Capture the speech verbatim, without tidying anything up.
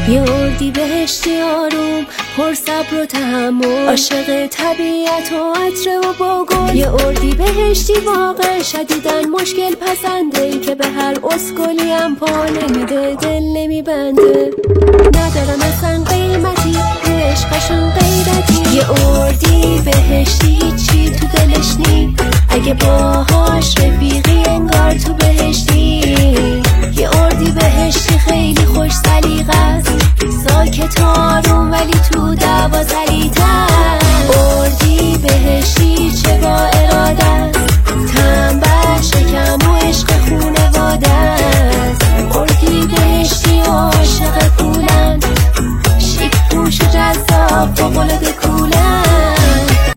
یه اردی بهشتی آروم، پر صبر و تحمل، عاشق طبیعت و عطر و با گل. یه اردی بهشتی واقع، شدیدن مشکل پسنده، که به هر اسکلی هم پا نمیده، دل نمیبنده، ندارم اصلا قیمتی، رو عشقشون غیرتی. یه اردی بهشتی هیچی تو دلش نی، اگه باهاش رفیق